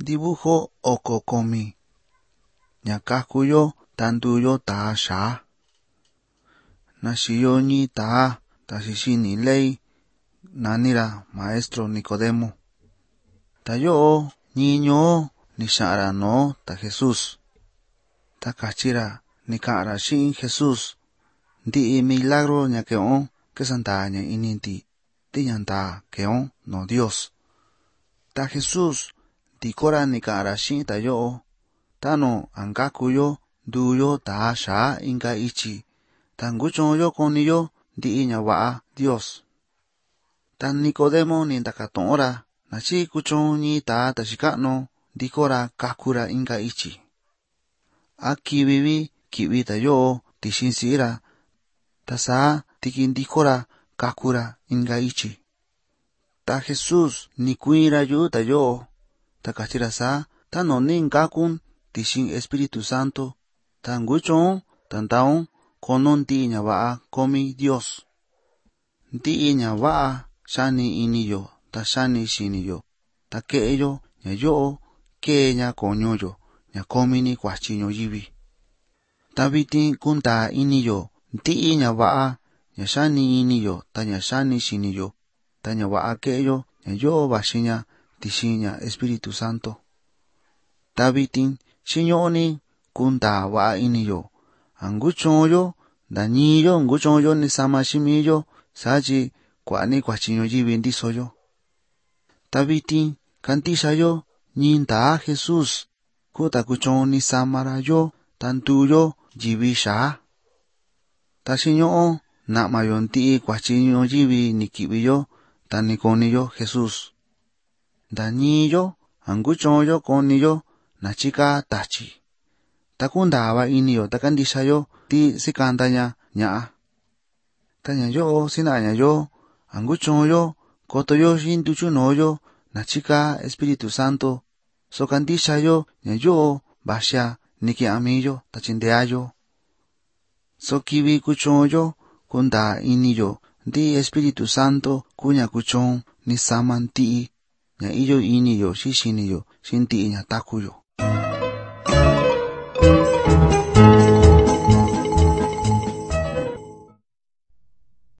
dibujo oko komi. Ña kakuyo tanduyo taa xaa. Naxiyo ñi taa taxixini ley nanira maestro Nicodemo. Tayo ñiño ni xa'ra no ta Jesús. Ta kachira ni ka'ra xi'in Jesús. Ndi'i milagro ña ke'on kesantaa ña ininti ti ña ntaa ke'on no Dios. Ta Jesús ndikora ni ka'ra xi'in tayo'o. Tano ankakuyo nduyo taa xaa inka ichi. Ta nguchonyo koniyo ndi'i ña va'a Dios. Ta Nicodemo ni ndakatu'unra nachi kuchon ñi taa taxika'nu ndikora kakura inka ichi. A kivivi ki'vi tayo'o tixin si'ira. Ta saa tiki ndikora kakura inka ichi. Ta Jesús ni kui'ra yu'u tayo'o. Ta kachira saa tano ni nkakun tixin Espíritu Santo. Ta nguchon tandaon kono ndi'i ña va'a komi Dios. Ndi'i ña va'a xani iniyo ta xani xiniyo. Ta ke'eyo ña yo'o kee ña koñuyo ña komini kuachi ñuyivi. Ta vitin kuntaa iniyo ndi'i ña va'a ña xani iniyo ta ña xani xiniyo. Ta ña va'a ke'eyo ña yo'o vaxi ña tixin ña Espíritu Santo. Ta vitin xiño'oni kuntaa va'a iniyo. Anguchonyo nda ñiyo nguchonyo ni sama ximiyo sachi kua'ani kuachi ñuyivi ndisoyo. Ta vitin kantixayo ñi ntaa Jesús kuta kuchon ni samara yo ta nduyo yivi xaa. Ta xiño'o na'mayo ndi'i kuachi ñuyivi ni ki'viyo ta ni koniyo Jesús. Nda ñiyo anguchonyo koniyo na chika tachi. Ta kundaava iniyo ta kantixayo ti sikanta ña ña'a. Ta ña yo'o sina'a ña yo anguchonyo kotoyo xintuchunoyo na chika Espíritu Santo. So kantixayo ña yo'o vaxia niki'amiyo ta chindeayo. So kivi kuchonyo kundaa iniyo ndi Espíritu Santo kuña kuchon ni sama nti'i ña iyo iniyo xi xiniyo xi ndi'i ña takuyo.